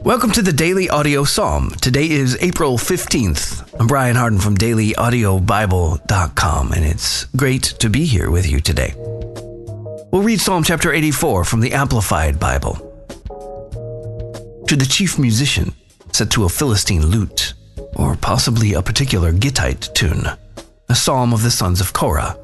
Welcome to the Daily Audio Psalm. Today is April 15th. I'm Brian Hardin from DailyAudioBible.com, and it's great to be here with you today. We'll read Psalm chapter 84 from the Amplified Bible. To the chief musician, set to a Philistine lute, or possibly a particular Gittite tune, a psalm of the sons of Korah.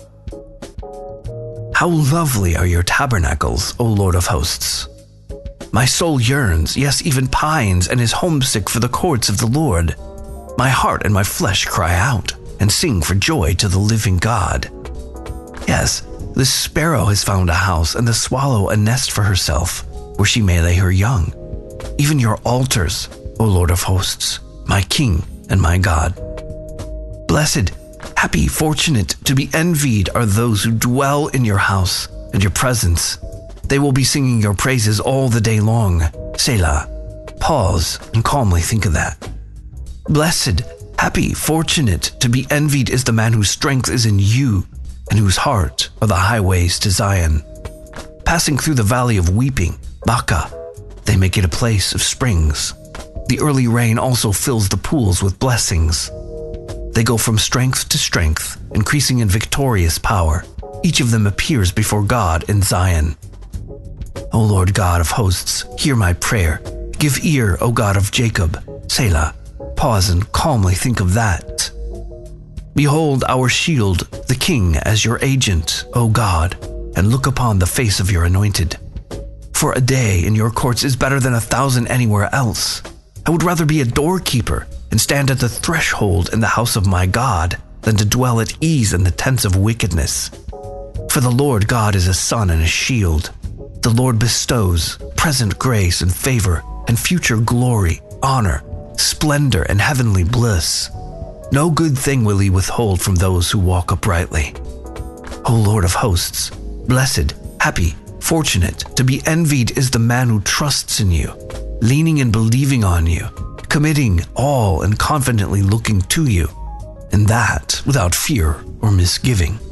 How lovely are your tabernacles, O Lord of hosts! My soul yearns, yes, even pines, and is homesick for the courts of the Lord. My heart and my flesh cry out, and sing for joy to the living God. Yes, the sparrow has found a house, and the swallow a nest for herself, where she may lay her young. Even your altars, O Lord of hosts, my King and my God. Blessed, happy, fortunate, to be envied are those who dwell in your house and your presence. They will be singing your praises all the day long. Selah. Pause and calmly think of that. Blessed, happy, fortunate, to be envied is the man whose strength is in you and whose heart are the highways to Zion. Passing through the valley of weeping, Baca, they make it a place of springs. The early rain also fills the pools with blessings. They go from strength to strength, increasing in victorious power. Each of them appears before God in Zion. O Lord God of hosts, hear my prayer. Give ear, O God of Jacob. Selah. Pause and calmly think of that. Behold our shield, the King, as your agent, O God, and look upon the face of your anointed. For a day in your courts is better than 1,000 anywhere else. I would rather be a doorkeeper and stand at the threshold in the house of my God than to dwell at ease in the tents of wickedness. For the Lord God is a sun and a shield. The Lord bestows present grace and favor and future glory, honor, splendor, and heavenly bliss. No good thing will he withhold from those who walk uprightly. O Lord of hosts, blessed, happy, fortunate, to be envied is the man who trusts in you, leaning and believing on you, committing all and confidently looking to you, and that without fear or misgiving.